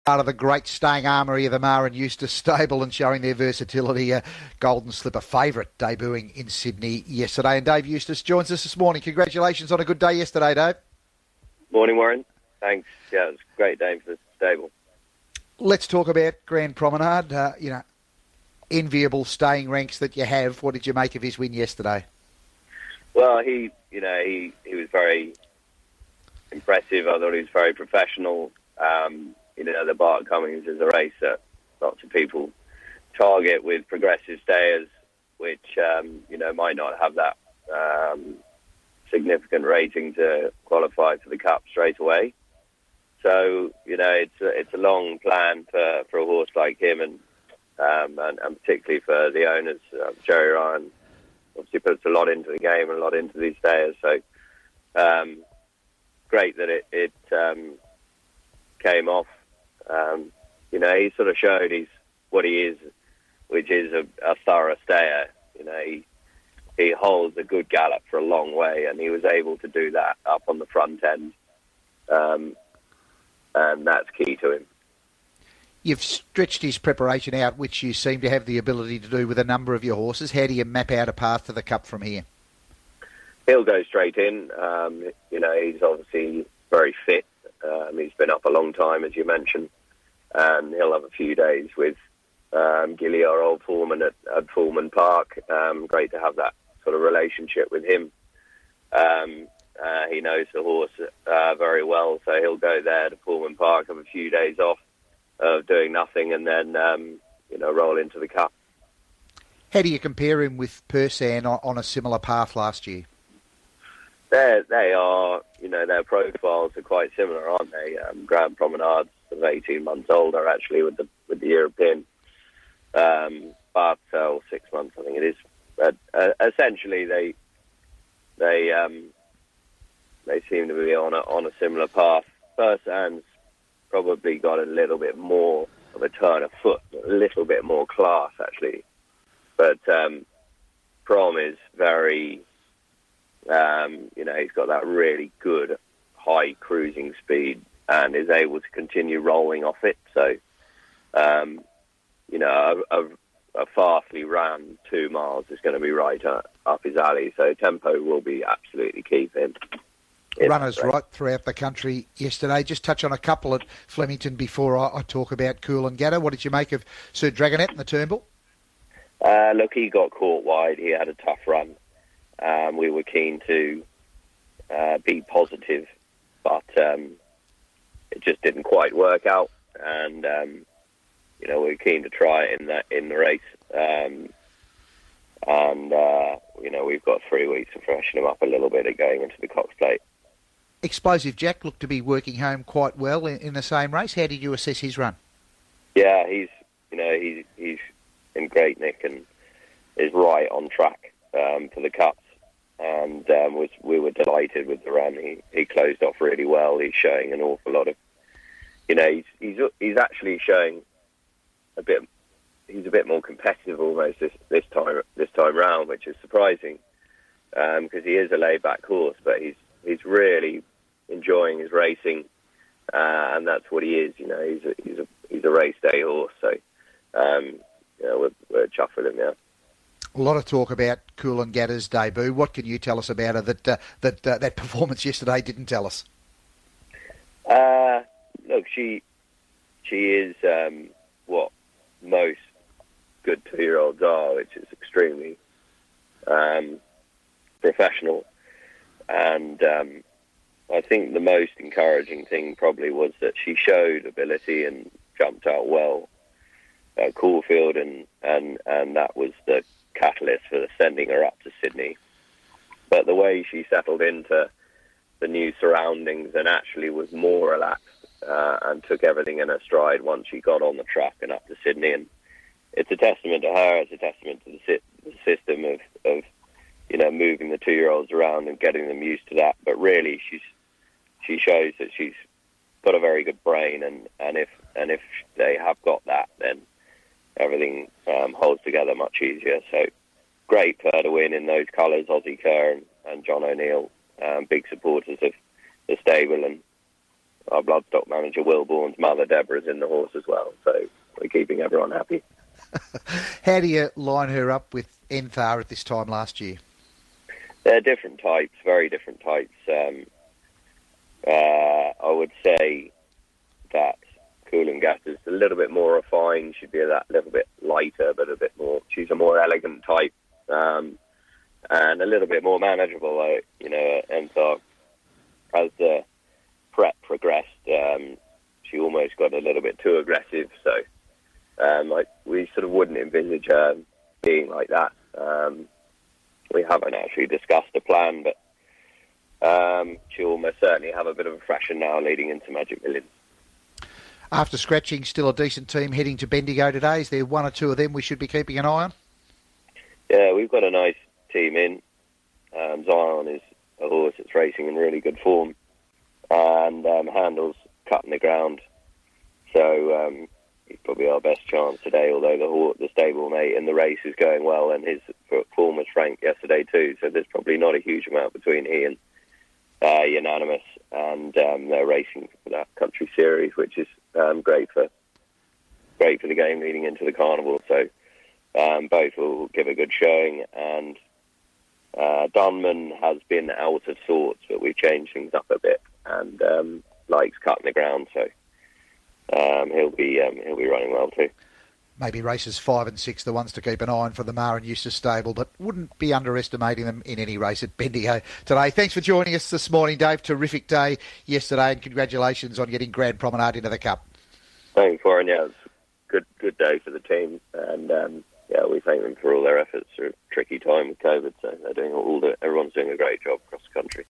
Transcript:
Part of the great staying armoury of the Maher and Eustace stable and showing their versatility. Golden Slipper favourite debuting in Sydney yesterday. And Dave Eustace joins us this morning. Congratulations on a good day yesterday, Dave. Morning, Warren. Thanks. Yeah, it was a great day for the stable. Let's talk about Grand Promenade. Enviable staying ranks that you have. What did you make of his win yesterday? Well, he was very impressive. I thought he was very professional. The Bart Cummings is a race that lots of people target with progressive stayers, which, might not have that significant rating to qualify for the Cup straight away. So, it's a long plan for a horse like him and particularly for the owners. Jerry Ryan obviously puts a lot into the game and a lot into these stayers. So, great that it came off. He sort of showed what he is, which is a thorough stayer. He holds a good gallop for a long way, and he was able to do that up on the front end, and that's key to him. You've stretched his preparation out, which you seem to have the ability to do with a number of your horses. How do you map out a path to the Cup from here? He'll go straight in. He's obviously very fit. He's been up a long time, as you mentioned, and he'll have a few days with Gilly, our old foreman at Foreman Park. Great to have that sort of relationship with him. He knows the horse very well, so he'll go there to Foreman Park, have a few days off of doing nothing, and then roll into the Cup. How do you compare him with Persan on a similar path last year? They are, their profiles are quite similar, aren't they? Grand Promenade's sort of 18 months older, actually, with the European, but 6 months, I think it is. But essentially, they seem to be on a similar path. Persan's probably got a little bit more of a turn of foot, a little bit more class, actually. But Prom is very... he's got that really good high cruising speed and is able to continue rolling off it. So, a fastly ran 2 miles is going to be right up his alley. So tempo will be absolutely key for him. Runners right throughout the country yesterday. Just touch on a couple at Flemington before I talk about Coolangatta. What did you make of Sir Dragonet in the Turnbull? Look, he got caught wide. He had a tough run. We were keen to be positive, but it just didn't quite work out. And we were keen to try it in the race. We've got 3 weeks to freshen him up a little bit at going into the Cox Plate. Explosive Jack looked to be working home quite well in the same race. How did you assess his run? Yeah, he's in great nick and is right on track for the Cups. And we were delighted with the run. He closed off really well. He's showing an awful lot of, he's actually showing a bit. He's a bit more competitive almost this time round, which is surprising because he is a laid back horse, but he's really enjoying his racing, and that's what he is. He's a race day horse. So we're chuffed with him now. A lot of talk about Coolangatta's debut. What can you tell us about her that performance yesterday didn't tell us? Look, she is what most good 2-year-olds are, which is extremely professional. And I think the most encouraging thing probably was that she showed ability and jumped out well at Caulfield, and that was the catalyst for sending her up to Sydney. But the way she settled into the new surroundings and actually was more relaxed and took everything in her stride once she got on the track and up to Sydney. And it's a testament to her, it's a testament to the system of moving the 2-year-olds around and getting them used to that. But really, she shows that she's got a very good brain, and if they have got that, then everything holds together much easier. So great for her to win in those colours. Ozzie Kerr and John O'Neill, big supporters of the stable, and our bloodstock manager, Will Bourne's mother, Deborah's in the horse as well. So we're keeping everyone happy. How do you line her up with Enthar at this time last year? They're different types, very different types. I would say that Coolangatta is a little bit more refined. She'd be that little bit lighter, but a bit more. She's a more elegant type, and a little bit more manageable. Enthar, as the prep progressed, she almost got a little bit too aggressive. So, we sort of wouldn't envisage her being like that. We haven't actually discussed a plan, but she'll almost certainly have a bit of a freshen now leading into Magic Millions. After scratching, still a decent team heading to Bendigo today. Is there one or two of them we should be keeping an eye on? Yeah, we've got a nice team in. Zion is a horse that's racing in really good form, and Handel's cutting the ground. So he's probably our best chance today, although the stablemate in the race is going well, and his form was frank yesterday too. So there's probably not a huge amount between he and Unanimous, and they're racing for that country series, which is great for the game leading into the carnival. So both will give a good showing, and Dunman has been out of sorts, but we've changed things up a bit, and likes cutting the ground, so he'll be running well too. Maybe races 5 and 6, the ones to keep an eye on for the Mar and Eustace stable, but wouldn't be underestimating them in any race at Bendigo today. Thanks for joining us this morning, Dave. Terrific day yesterday, and congratulations on getting Grand Promenade into the Cup. Thanks, Warren. Yeah, it was a good day for the team, and we thank them for all their efforts through a tricky time with COVID. So everyone's doing a great job across the country.